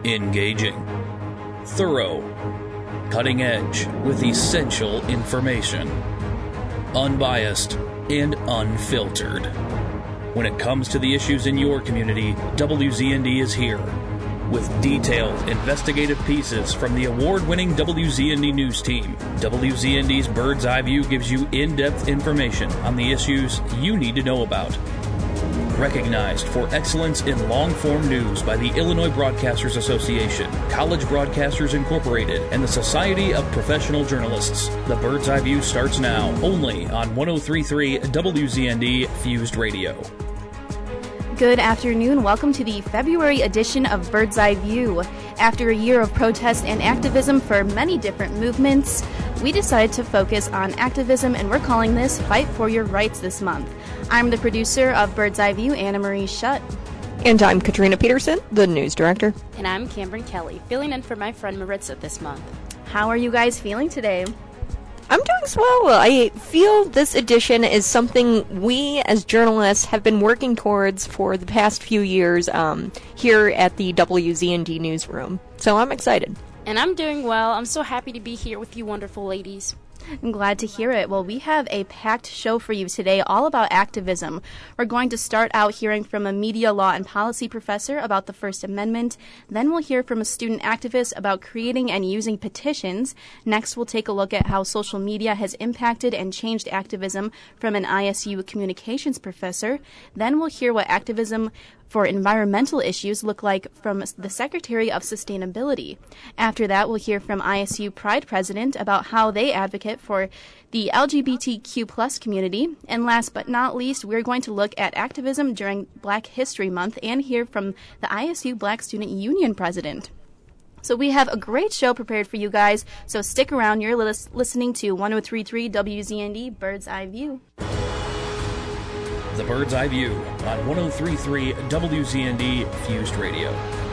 Engaging. Thorough. Cutting edge with essential information. Unbiased and unfiltered. When it comes to the issues in your community, WZND is here with detailed investigative pieces from the award-winning WZND News team. WZND's Bird's Eye View gives you in-depth information on the issues you need to know about. Recognized for excellence in long-form news by the Illinois Broadcasters Association, College Broadcasters Incorporated, and the Society of Professional Journalists. The Bird's Eye View starts now, only on 103.3 WZND Fused Radio. Good afternoon. Welcome to the February edition of Bird's Eye View. After a year of protest and activism for many different movements, we decided to focus on activism, and we're calling this Fight for Your Rights this month. I'm the producer of Bird's Eye View, Anna Marie Schutt. And I'm Katrina Peterson, the news director. And I'm Cameron Kelly, filling in for my friend Maritza this month. How are you guys feeling today? I'm doing swell. I feel this edition is something we as journalists have been working towards for the past few years here at the WZND newsroom. So I'm excited. And I'm doing well. I'm so happy to be here with you wonderful ladies. I'm glad to hear it. Well, we have a packed show for you today all about activism. We're going to start out hearing from a media law and policy professor about the First Amendment. Then we'll hear from a student activist about creating and using petitions. Next, we'll take a look at how social media has impacted and changed activism from an ISU communications professor. Then we'll hear what activism for environmental issues look like from the Secretary of Sustainability. After that, we'll hear from ISU Pride President about how they advocate for the LGBTQ plus community. And last but not least, we're going to look at activism during Black History Month and hear from the ISU Black Student Union President. So we have a great show prepared for you guys, so stick around. You're listening to 103.3 WZND Bird's Eye View. The Bird's Eye View on 103.3 WZND Fused Radio.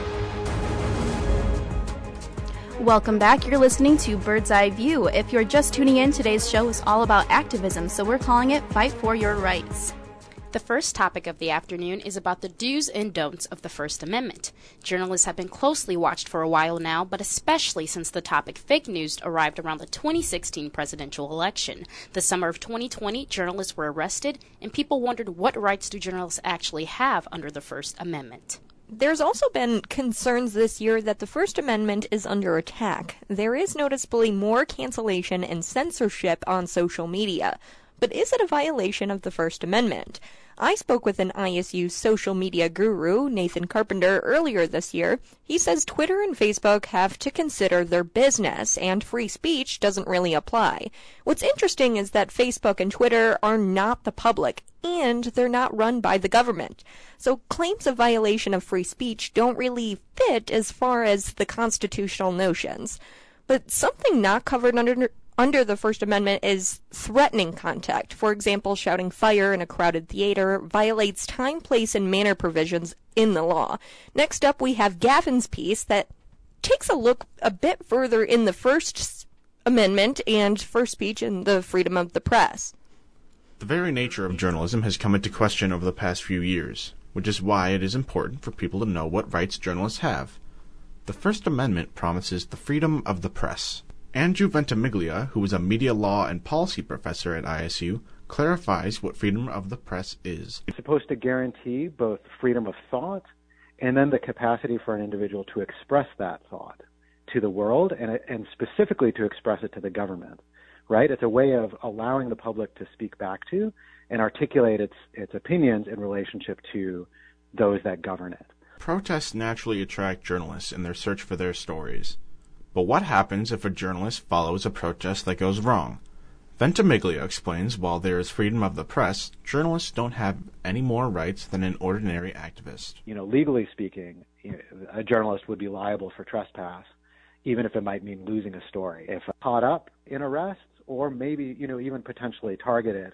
Welcome back. You're listening to Bird's Eye View. If you're just tuning in, today's show is all about activism, so we're calling it Fight for Your Rights. The first topic of the afternoon is about the do's and don'ts of the First Amendment. Journalists have been closely watched for a while now, but especially since the topic fake news arrived around the 2016 presidential election. The summer of 2020, journalists were arrested, and people wondered what rights do journalists actually have under the First Amendment. There's also been concerns this year that the First Amendment is under attack. There is noticeably more cancellation and censorship on social media. But is it a violation of the First Amendment? I spoke with an ISU social media guru, Nathan Carpenter, earlier this year. He says Twitter and Facebook have to consider their business, and free speech doesn't really apply. What's interesting is that Facebook and Twitter are not the public, and they're not run by the government. So claims of violation of free speech don't really fit as far as the constitutional notions. But something not covered under the First Amendment is threatening contact. For example, shouting fire in a crowded theater violates time, place, and manner provisions in the law. Next up, we have Gavin's piece that takes a look a bit further in the First Amendment and free speech and the freedom of the press. The very nature of journalism has come into question over the past few years, which is why it is important for people to know what rights journalists have. The First Amendment promises the freedom of the press. Andrew Ventimiglia, who is a media law and policy professor at ISU, clarifies what freedom of the press is. It's supposed to guarantee both freedom of thought and then the capacity for an individual to express that thought to the world and specifically to express it to the government, right? It's a way of allowing the public to speak back to and articulate its opinions in relationship to those that govern it. Protests naturally attract journalists in their search for their stories. But what happens if a journalist follows a protest that goes wrong? Ventimiglia explains while there is freedom of the press, journalists don't have any more rights than an ordinary activist. Legally speaking, a journalist would be liable for trespass, even if it might mean losing a story. If caught up in arrests, or maybe, even potentially targeted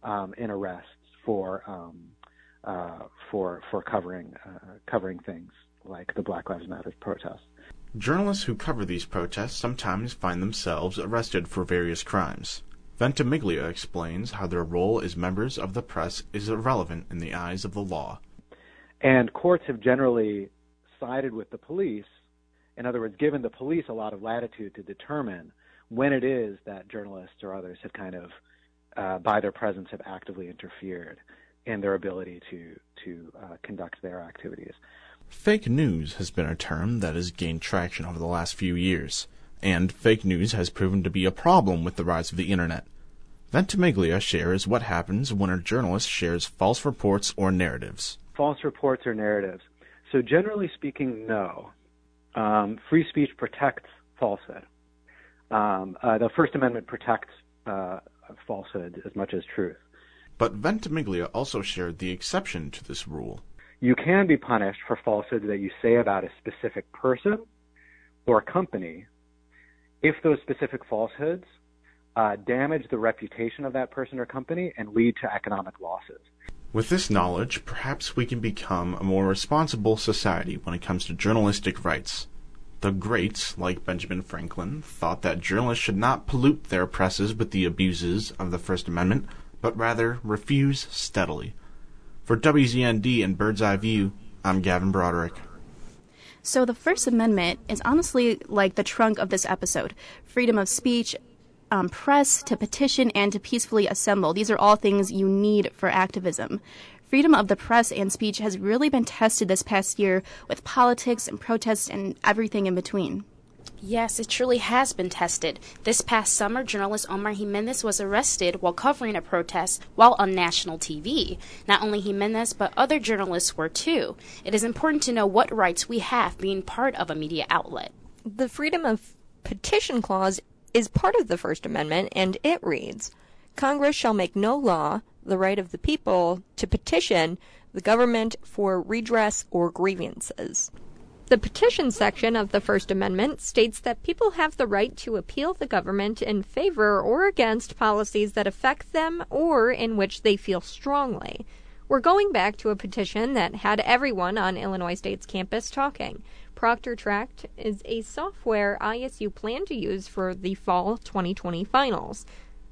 in arrests for covering things like the Black Lives Matter protests. Journalists who cover these protests sometimes find themselves arrested for various crimes. Ventimiglia explains how their role as members of the press is irrelevant in the eyes of the law. And courts have generally sided with the police In other words, given the police a lot of latitude to determine when it is that journalists or others have kind of, by their presence, have actively interfered in their ability to conduct their activities. Fake news has been a term that has gained traction over the last few years, and fake news has proven to be a problem with the rise of the internet. Ventimiglia shares what happens when a journalist shares false reports or narratives. False reports or narratives. So generally speaking, no. Free speech protects falsehood. The First Amendment protects falsehood as much as truth. But Ventimiglia also shared the exception to this rule. You can be punished for falsehoods that you say about a specific person or company if those specific falsehoods damage the reputation of that person or company and lead to economic losses. With this knowledge, perhaps we can become a more responsible society when it comes to journalistic rights. The greats, like Benjamin Franklin, thought that journalists should not pollute their presses with the abuses of the First Amendment, but rather refuse steadily. For WZND and Bird's Eye View, I'm Gavin Broderick. So the First Amendment is honestly like the trunk of this episode. Freedom of speech, press, to petition, and to peacefully assemble. These are all things you need for activism. Freedom of the press and speech has really been tested this past year with politics and protests and everything in between. Yes, it truly has been tested. This past summer, journalist Omar Jimenez was arrested while covering a protest while on national TV. Not only Jimenez, but other journalists were too. It is important to know what rights we have being part of a media outlet. The Freedom of Petition Clause is part of the First Amendment, and it reads, Congress shall make no law the right of the people to petition the government for redress or grievances. The petition section of the First Amendment states that people have the right to appeal the government in favor or against policies that affect them or in which they feel strongly. We're going back to a petition that had everyone on Illinois State's campus talking. Proctor Tract is a software ISU planned to use for the fall 2020 finals.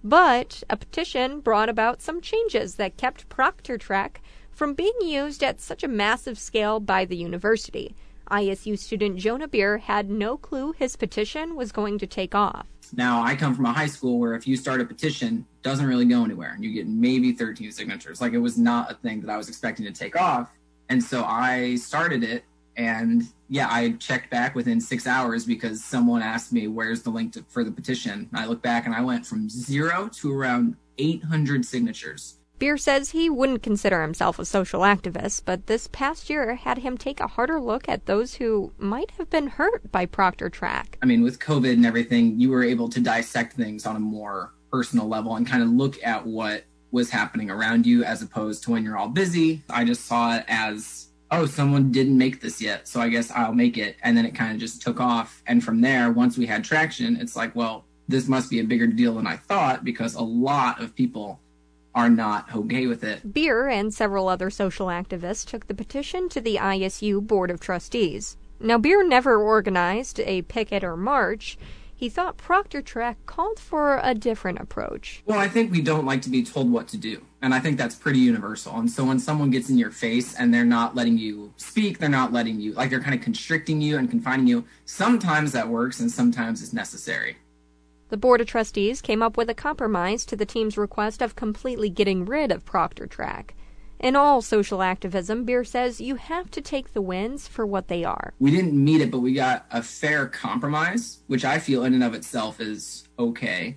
But a petition brought about some changes that kept Proctor Tract from being used at such a massive scale by the university. ISU student Jonah Beer had no clue his petition was going to take off. Now, I come from a high school where if you start a petition, it doesn't really go anywhere, and you get maybe 13 signatures. Like, it was not a thing that I was expecting to take off. And so I started it, and yeah, I checked back within 6 hours because someone asked me, where's the link for the petition? And I looked back, and I went from 0 to around 800 signatures. Beer says he wouldn't consider himself a social activist, but this past year had him take a harder look at those who might have been hurt by Proctor Tract. I mean, with COVID and everything, you were able to dissect things on a more personal level and kind of look at what was happening around you as opposed to when you're all busy. I just saw it as, oh, someone didn't make this yet, so I guess I'll make it. And then it kind of just took off. And from there, once we had traction, it's like, well, this must be a bigger deal than I thought because a lot of people are not okay with it. Beer and several other social activists took the petition to the ISU Board of Trustees. Now, Beer never organized a picket or march. He thought Proctor Tract called for a different approach. Well, I think we don't like to be told what to do, and I think that's pretty universal. And so when someone gets in your face and they're not letting you speak, they're not letting you, like they're kind of constricting you and confining you, sometimes that works and sometimes it's necessary. The Board of Trustees came up with a compromise to the team's request of completely getting rid of Proctor Tract. In all social activism, Beer says you have to take the wins for what they are. We didn't meet it, but we got a fair compromise, which I feel in and of itself is okay.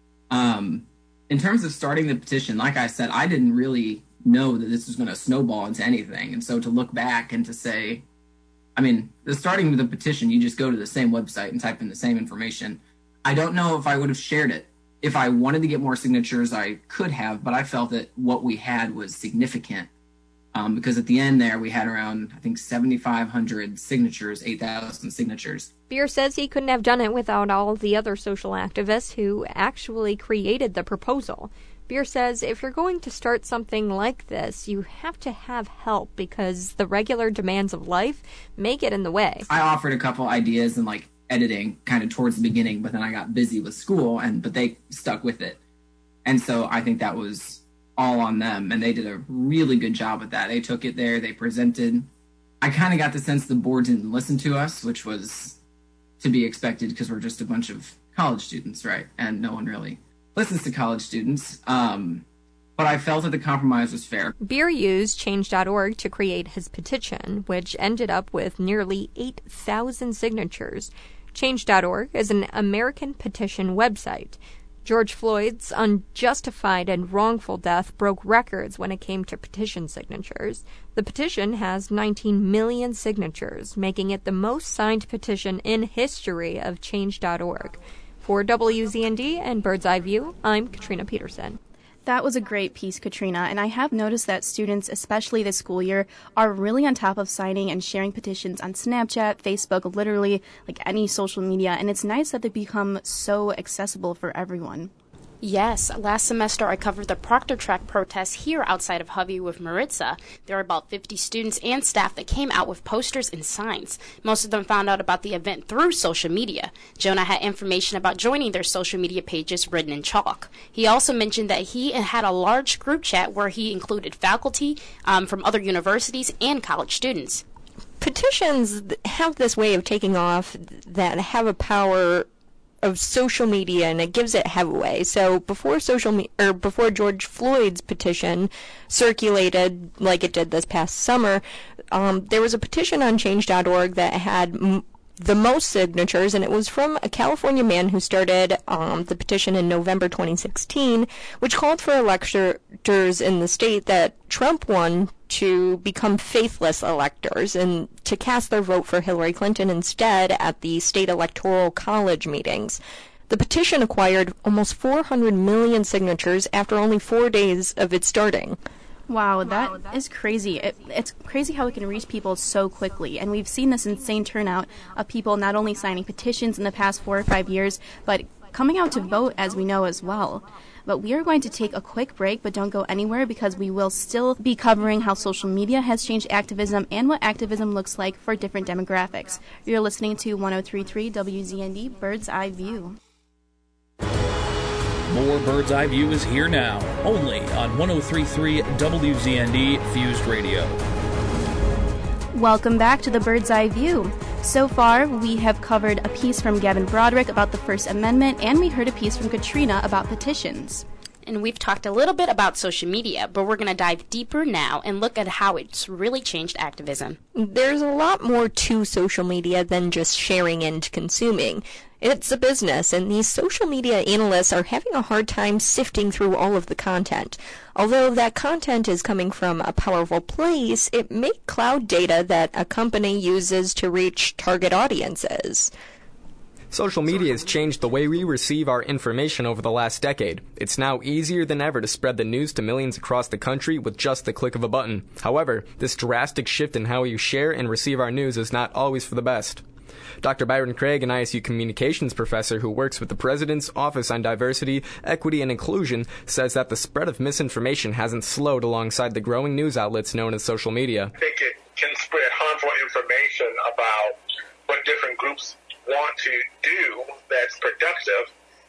In terms of starting the petition, like I said, I didn't really know that this was going to snowball into anything. And so to look back and to say, I mean, the starting with the petition, you just go to the same website and type in the same information. I don't know if I would have shared it. If I wanted to get more signatures, I could have, but I felt that what we had was significant because at the end there, we had around, I think, 7,500 signatures, 8,000 signatures. Beer says he couldn't have done it without all the other social activists who actually created the proposal. Beer says if you're going to start something like this, you have to have help because the regular demands of life may get in the way. I offered a couple ideas and editing kind of towards the beginning, but then I got busy with school but they stuck with it. And so I think that was all on them and they did a really good job with that. They took it there, they presented. I kind of got the sense the board didn't listen to us, which was to be expected because we're just a bunch of college students, right? And no one really listens to college students. But I felt that the compromise was fair. Beer used Change.org to create his petition, which ended up with nearly 8,000 signatures. Change.org is an American petition website. George Floyd's unjustified and wrongful death broke records when it came to petition signatures. The petition has 19 million signatures, making it the most signed petition in history of Change.org. For WZND and Bird's Eye View, I'm Katrina Peterson. That was a great piece, Katrina, and I have noticed that students, especially this school year, are really on top of signing and sharing petitions on Snapchat, Facebook, literally like any social media, and it's nice that they become so accessible for everyone. Yes, last semester I covered the Proctor Track protests here outside of Hovey with Maritza. There were about 50 students and staff that came out with posters and signs. Most of them found out about the event through social media. Jonah had information about joining their social media pages written in chalk. He also mentioned that he had a large group chat where he included faculty from other universities and college students. Petitions have this way of taking off that have a power of social media, and it gives it headway. So before before George Floyd's petition circulated like it did this past summer, there was a petition on Change.org that had the most signatures, and it was from a California man who started the petition in November 2016, which called for electors in the state that Trump won to become faithless electors and to cast their vote for Hillary Clinton instead at the state electoral college meetings. The petition acquired almost 400 million signatures after only 4 days of it starting. Wow, that is crazy. It's crazy how it can reach people so quickly. And we've seen this insane turnout of people not only signing petitions in the past 4 or 5 years, but coming out to vote, as we know, as well. But we are going to take a quick break, but don't go anywhere because we will still be covering how social media has changed activism and what activism looks like for different demographics. You're listening to 103.3 WZND Bird's Eye View. More Bird's Eye View is here now, only on 103.3 WZND Fused Radio. Welcome back to the Bird's Eye View. So far, we have covered a piece from Gavin Broderick about the First Amendment, and we heard a piece from Katrina about petitions. And we've talked a little bit about social media, but we're going to dive deeper now and look at how it's really changed activism. There's a lot more to social media than just sharing and consuming. It's a business, and these social media analysts are having a hard time sifting through all of the content. Although that content is coming from a powerful place, it may cloud data that a company uses to reach target audiences. Social media has changed the way we receive our information over the last decade. It's now easier than ever to spread the news to millions across the country with just the click of a button. However, this drastic shift in how we share and receive our news is not always for the best. Dr. Byron Craig, an ISU communications professor who works with the President's Office on Diversity, Equity, and Inclusion, says that the spread of misinformation hasn't slowed alongside the growing news outlets known as social media. I think it can spread harmful information about what different groups want to do that's productive.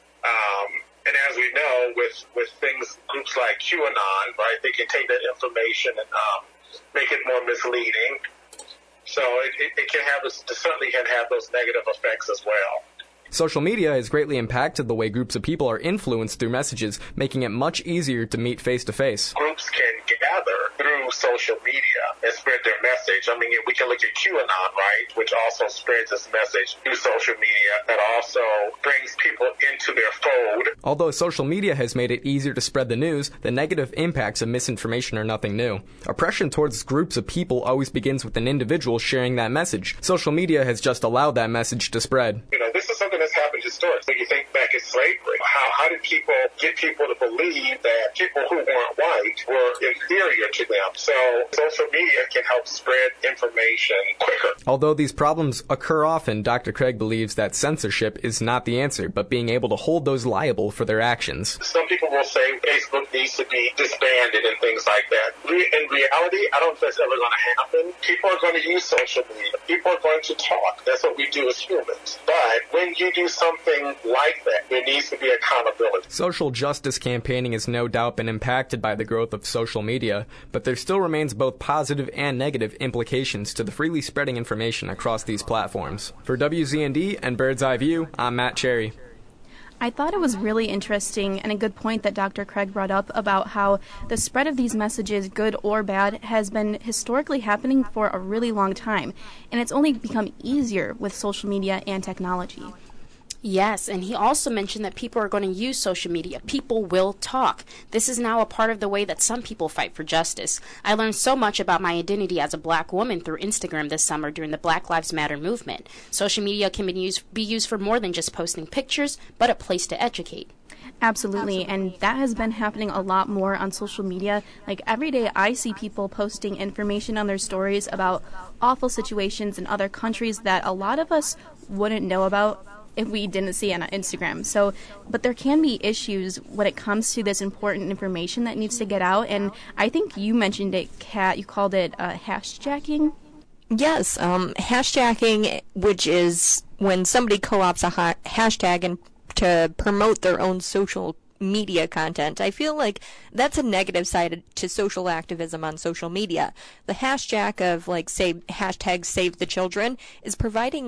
And as we know, with things, groups like QAnon, right, they can take that information and make it more misleading. So it can have, certainly can have those negative effects as well. Social media has greatly impacted the way groups of people are influenced through messages, making it much easier to meet face-to-face. Groups can gather through social media and spread their message. I mean, we can look at QAnon, right, which also spreads its message through social media that also brings people into their fold. Although social media has made it easier to spread the news, the negative impacts of misinformation are nothing new. Oppression towards groups of people always begins with an individual sharing that message. Social media has just allowed that message to spread. You know, this is something that's happened historically. When you think back at slavery, how did people get people to believe that people who weren't white were inferior to them? So social media can help spread information quicker. Although these problems occur often, Dr. Craig believes that censorship is not the answer, but being able to hold those liable for their actions. Some people will say Facebook needs to be disbanded and things like that. In reality, I don't think that's ever going to happen. People are going to use social media. People are going to talk. That's what we do as humans. But when you do something something like that. There needs to be accountability. Social justice campaigning has no doubt been impacted by the growth of social media, but there still remains both positive and negative implications to the freely spreading information across these platforms. For WZND and Bird's Eye View, I'm Matt Cherry. I thought it was really interesting and a good point that Dr. Craig brought up about how the spread of these messages, good or bad, has been historically happening for a really long time, and it's only become easier with social media and technology. Yes, and he also mentioned that people are going to use social media. People will talk. This is now a part of the way that some people fight for justice. I learned so much about my identity as a black woman through Instagram this summer during the Black Lives Matter movement. Social media can be used for more than just posting pictures, but a place to educate. Absolutely, and that has been happening a lot more on social media. Like, every day I see people posting information on their stories about awful situations in other countries that a lot of us wouldn't know about if we didn't see it on Instagram. So, but there can be issues when it comes to this important information that needs to get out, and I think you mentioned it, Kat, you called it hashjacking? Yes, hashjacking, which is when somebody co-ops a hashtag and to promote their own social media content. I feel like that's a negative side to social activism on social media. The hashjack of, like, say, hashtag Save the Children is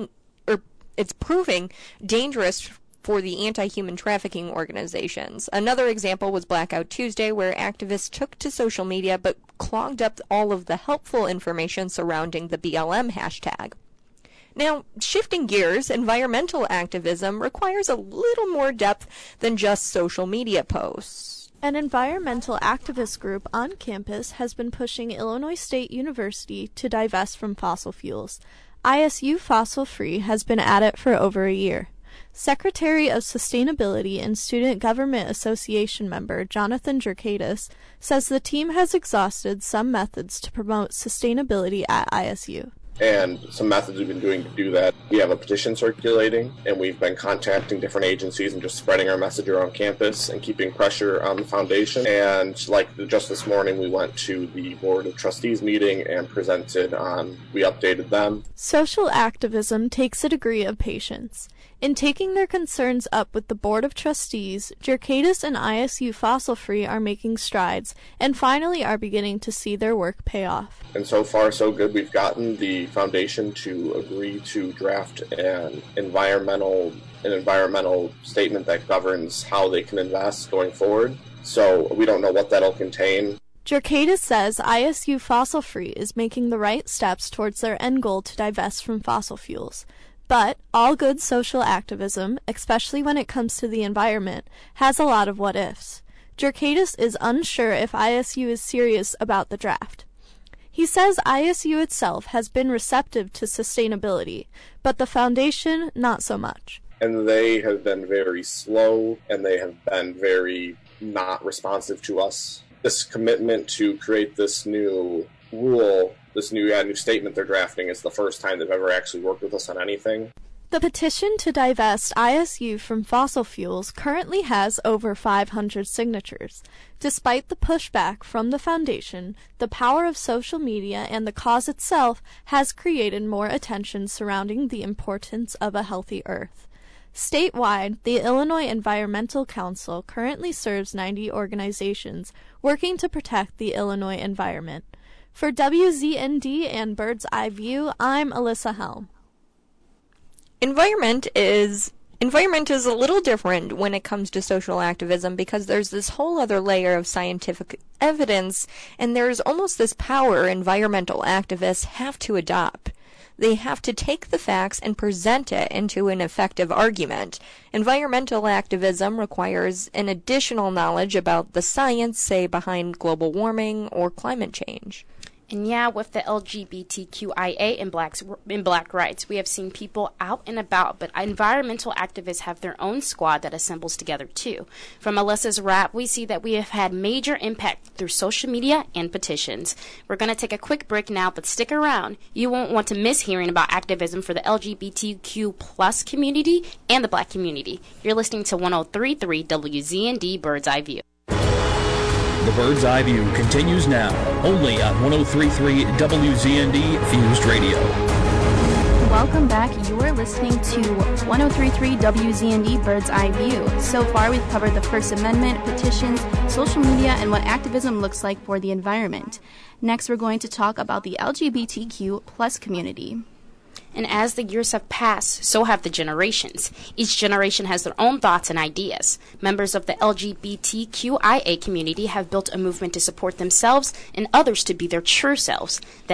it's proving dangerous for the anti-human trafficking organizations. Another example was Blackout Tuesday, where activists took to social media but clogged up all of the helpful information surrounding the BLM hashtag. Now, shifting gears, environmental activism requires a little more depth than just social media posts. An environmental activist group on campus has been pushing Illinois State University to divest from fossil fuels. ISU Fossil Free has been at it for over a year. Secretary of Sustainability and Student Government Association member Jonathan Jerkadis says the team has exhausted some methods to promote sustainability at ISU. And some methods we've been doing to do that. We have a petition circulating, and we've been contacting different agencies and just spreading our message around campus and keeping pressure on the foundation. And just this morning, we went to the Board of Trustees meeting and presented on, we updated them. Social activism takes a degree of patience. In taking their concerns up with the Board of Trustees, Jerkadis and ISU Fossil Free are making strides and finally are beginning to see their work pay off. And so far, so good. We've gotten the foundation to agree to draft an environmental statement that governs how they can invest going forward. So we don't know what that'll contain. Jerkadis says ISU Fossil Free is making the right steps towards their end goal to divest from fossil fuels. But all good social activism, especially when it comes to the environment, has a lot of what-ifs. Jerkadis is unsure if ISU is serious about the draft. He says ISU itself has been receptive to sustainability, but the foundation, not so much. And they have been very slow, and they have been very not responsive to us. This commitment to create this new rule, this new statement they're drafting, is the first time they've ever actually worked with us on anything. The petition to divest ISU from fossil fuels currently has over 500 signatures. Despite the pushback from the foundation, the power of social media and the cause itself has created more attention surrounding the importance of a healthy earth. Statewide, the Illinois Environmental Council currently serves 90 organizations working to protect the Illinois environment. For WZND and Bird's Eye View, I'm Alyssa Helm. Environment is a little different when it comes to social activism because there's this whole other layer of scientific evidence, and there's almost this power environmental activists have to adopt. They have to take the facts and present it into an effective argument. Environmental activism requires an additional knowledge about the science, say, behind global warming or climate change. And yeah, with the LGBTQIA and black rights, we have seen people out and about, but environmental activists have their own squad that assembles together too. From Alyssa's rap, we see that we have had major impact through social media and petitions. We're going to take a quick break now, but stick around. You won't want to miss hearing about activism for the LGBTQ plus community and the black community. You're listening to 103.3 WZND Bird's Eye View. The Bird's Eye View continues now, only on 103.3 WZND Fused Radio. Welcome back. You're listening to 103.3 WZND Bird's Eye View. So far, we've covered the First Amendment, petitions, social media, and what activism looks like for the environment. Next, we're going to talk about the LGBTQ plus community. And as the years have passed, so have the generations. Each generation has their own thoughts and ideas. Members of the LGBTQIA community have built a movement to support themselves and others to be their true selves. The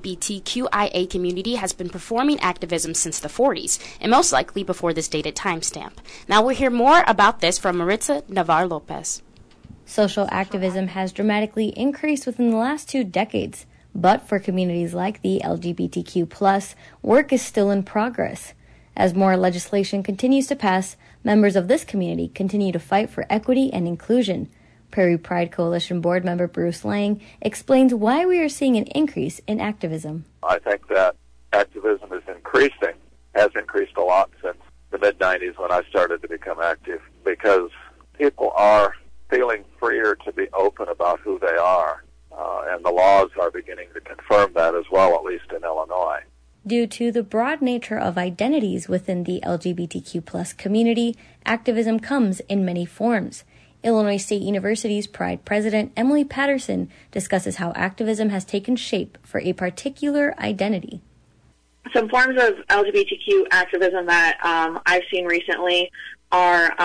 LGBTQIA community has been performing activism since the 40s, and most likely before this dated timestamp. Now we'll hear more about this from Maritza Navarro-Lopez. Social activism has dramatically increased within the last 2 decades. But for communities like the LGBTQ+, work is still in progress. As more legislation continues to pass, members of this community continue to fight for equity and inclusion. Prairie Pride Coalition board member Bruce Lang explains why we are seeing an increase in activism. I think that activism is increasing, has increased a lot since the mid-90s when I started to become active, because people are feeling freer to be open about who they are. And the laws are beginning to confirm that as well, at least in Illinois. Due to the broad nature of identities within the LGBTQ+ community, activism comes in many forms. Illinois State University's Pride President Emily Patterson discusses how activism has taken shape for a particular identity. Some forms of LGBTQ activism that I've seen recently are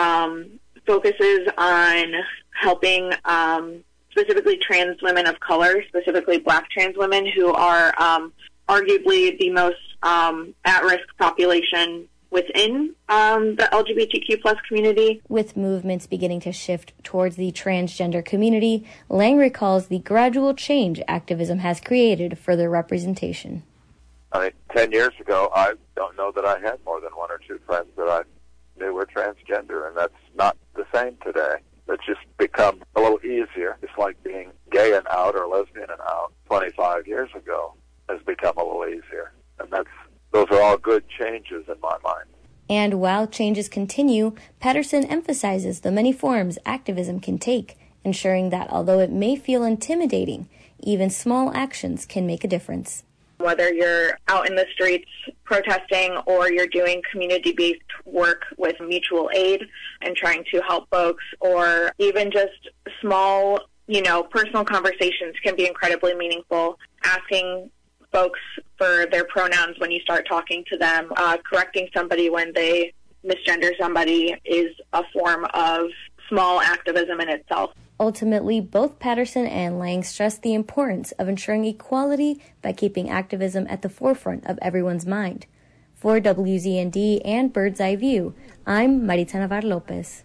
focuses on helping specifically trans women of color, specifically Black trans women, who are arguably the most at-risk population within the LGBTQ plus community. With movements beginning to shift towards the transgender community, Lang recalls the gradual change activism has created for their representation. I mean, 10 years ago, I don't know that I had more than 1 or 2 friends that I knew were transgender, and that's not the same today. It's just become a little easier. It's like being gay and out or lesbian and out 25 years ago has become a little easier. And those are all good changes in my mind. And while changes continue, Patterson emphasizes the many forms activism can take, ensuring that although it may feel intimidating, even small actions can make a difference. Whether you're out in the streets protesting or you're doing community-based work with mutual aid and trying to help folks, or even just small, personal conversations can be incredibly meaningful. Asking folks for their pronouns when you start talking to them, correcting somebody when they misgender somebody is a form of small activism in itself. Ultimately, both Patterson and Lang stress the importance of ensuring equality by keeping activism at the forefront of everyone's mind. For WZND and Bird's Eye View, I'm Maritza Navarro-Lopez.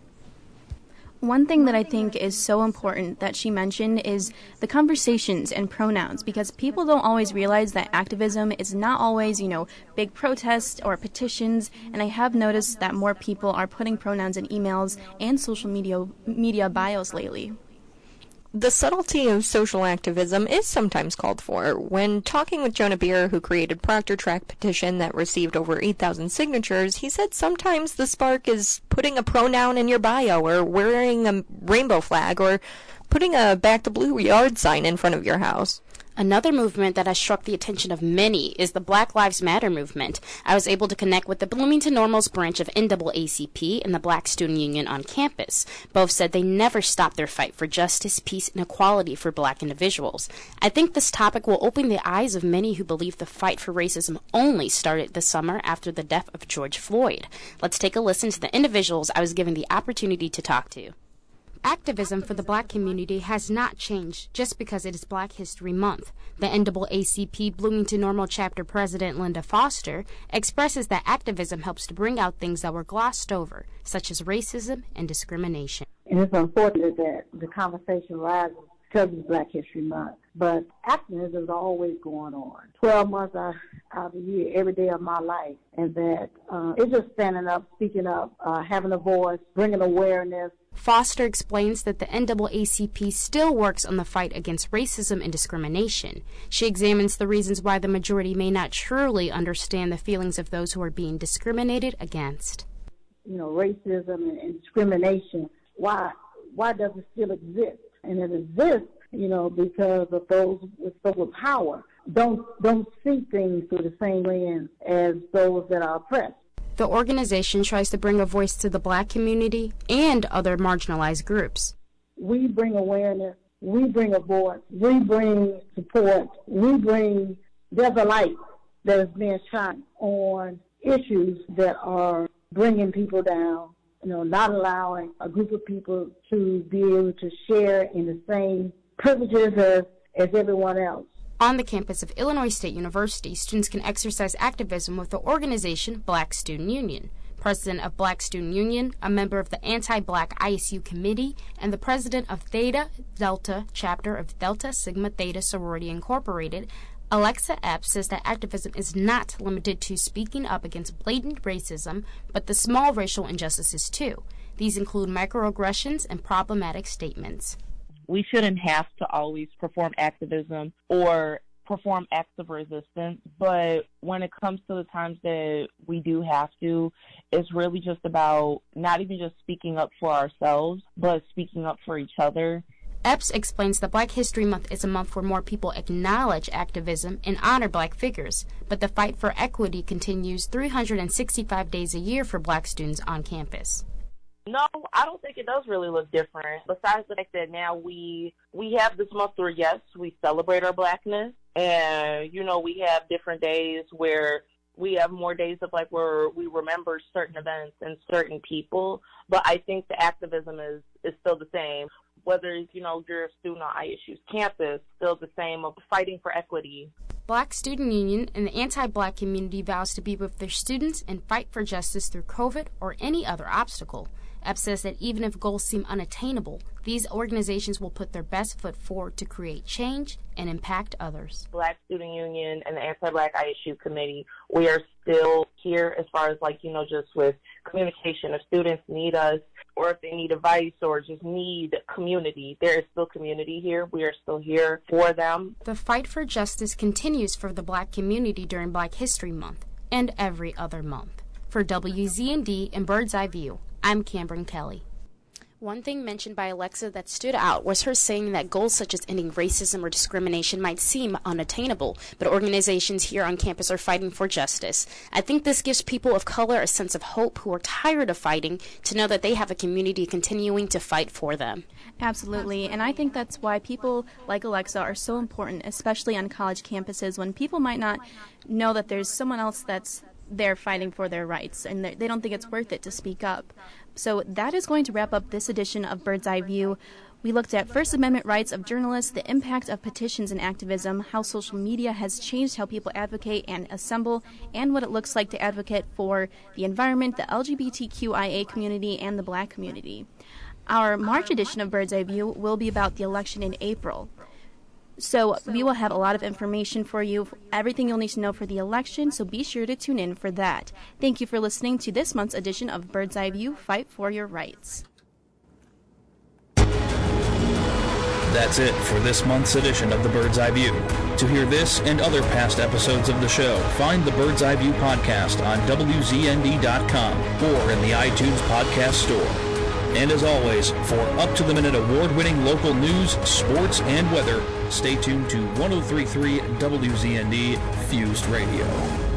One thing that I think is so important that she mentioned is the conversations and pronouns, because people don't always realize that activism is not always, big protests or petitions, and I have noticed that more people are putting pronouns in emails and social media bios lately. The subtlety of social activism is sometimes called for. When talking with Jonah Beer, who created Proctor Track petition that received over 8,000 signatures, he said sometimes the spark is putting a pronoun in your bio, or wearing a rainbow flag, or putting a Back to Blue yard sign in front of your house. Another movement that has struck the attention of many is the Black Lives Matter movement. I was able to connect with the Bloomington Normals branch of NAACP and the Black Student Union on campus. Both said they never stopped their fight for justice, peace, and equality for Black individuals. I think this topic will open the eyes of many who believe the fight for racism only started this summer after the death of George Floyd. Let's take a listen to the individuals I was given the opportunity to talk to. Activism for the Black community has not changed just because it is Black History Month. The NAACP Bloomington Normal Chapter President Linda Foster expresses that activism helps to bring out things that were glossed over, such as racism and discrimination. And it's unfortunate that the conversation rises because it's Black History Month. But activism is always going on. 12 months out of the year, every day of my life. And that it's just standing up, speaking up, having a voice, bringing awareness. Foster explains that the NAACP still works on the fight against racism and discrimination. She examines the reasons why the majority may not truly understand the feelings of those who are being discriminated against. Racism and discrimination, why does it still exist? And it exists, because of those with power don't see things through the same lens as those that are oppressed. The organization tries to bring a voice to the Black community and other marginalized groups. We bring awareness, we bring a voice, we bring support, there's a light that is being shone on issues that are bringing people down, not allowing a group of people to be able to share in the same privileges as everyone else. On the campus of Illinois State University, students can exercise activism with the organization Black Student Union. President of Black Student Union, a member of the Anti-Black ISU Committee, and the president of Theta Delta chapter of Delta Sigma Theta Sorority Incorporated, Alexa Epps says that activism is not limited to speaking up against blatant racism, but the small racial injustices too. These include microaggressions and problematic statements. We shouldn't have to always perform activism or perform acts of resistance, but when it comes to the times that we do have to, it's really just about not even just speaking up for ourselves, but speaking up for each other. Epps explains that Black History Month is a month where more people acknowledge activism and honor Black figures, but the fight for equity continues 365 days a year for Black students on campus. No, I don't think it does really look different. Besides the fact that now we have this month where, yes, we celebrate our Blackness, and, we have different days where we have more days of where we remember certain events and certain people, but I think the activism is still the same. Whether, you're a student on ISU's campus, still the same of fighting for equity. Black Student Union and the anti-Black community vows to be with their students and fight for justice through COVID or any other obstacle. Epps says that even if goals seem unattainable, these organizations will put their best foot forward to create change and impact others. Black Student Union and the Anti-Black ISU Committee, we are still here as far as just with communication. If students need us or if they need advice or just need community, there is still community here. We are still here for them. The fight for justice continues for the Black community during Black History Month and every other month. For WZND and Bird's Eye View, I'm Cameron Kelly. One thing mentioned by Alexa that stood out was her saying that goals such as ending racism or discrimination might seem unattainable, but organizations here on campus are fighting for justice. I think this gives people of color a sense of hope who are tired of fighting to know that they have a community continuing to fight for them. Absolutely, and I think that's why people like Alexa are so important, especially on college campuses, when people might not know that there's someone else that's there fighting for their rights, and they don't think it's worth it to speak up. So that is going to wrap up this edition of Bird's Eye View. We looked at First Amendment rights of journalists, the impact of petitions and activism, how social media has changed how people advocate and assemble, and what it looks like to advocate for the environment, the LGBTQIA community, and the Black community. Our March edition of Bird's Eye View will be about the election in April. So we will have a lot of information for you, everything you'll need to know for the election, so be sure to tune in for that. Thank you for listening to this month's edition of Bird's Eye View, Fight for Your Rights. That's it for this month's edition of the Bird's Eye View. To hear this and other past episodes of the show, find the Bird's Eye View podcast on WZND.com or in the iTunes podcast store. And as always, for up-to-the-minute award-winning local news, sports, and weather, stay tuned to 103.3 WZND Fused Radio.